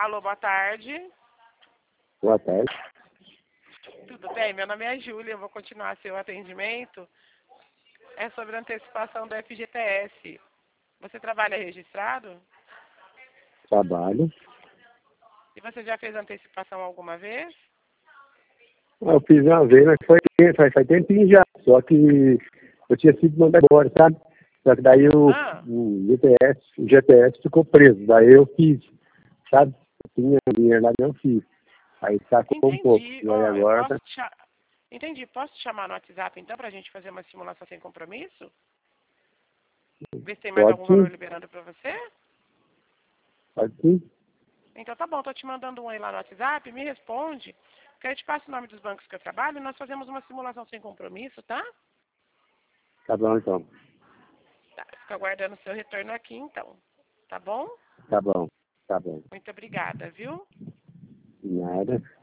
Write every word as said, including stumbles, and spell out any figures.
Alô, boa tarde. Boa tarde. Tudo bem? Meu nome é Júlia, eu vou continuar seu atendimento. É sobre a antecipação do F G T S. Você trabalha registrado? Trabalho. E você já fez antecipação alguma vez? Eu fiz uma vez, mas foi faz, faz tempinho já. Só que eu tinha sido mandado embora, sabe? Só que daí o, Ah. o G P S, o G P S ficou preso. Daí eu fiz, sabe? Eu tinha dinheiro lá, eu fiz. Aí sacou um pouco. Entendi. E aí Ó, eu agora posso tá. te... cha- Entendi. Posso te chamar no WhatsApp, então, pra gente fazer uma simulação sem compromisso? Ver se tem mais Pode algum valor sim, liberando pra você? pode sim. Então tá bom, tô te mandando um aí lá no WhatsApp, me responde. Que eu te passo o nome dos bancos que eu trabalho e nós fazemos uma simulação sem compromisso, tá? Tá bom então. Tá, fico aguardando o seu retorno aqui, então. Tá bom? Tá bom. Tá bom. Muito obrigada, viu? Nada.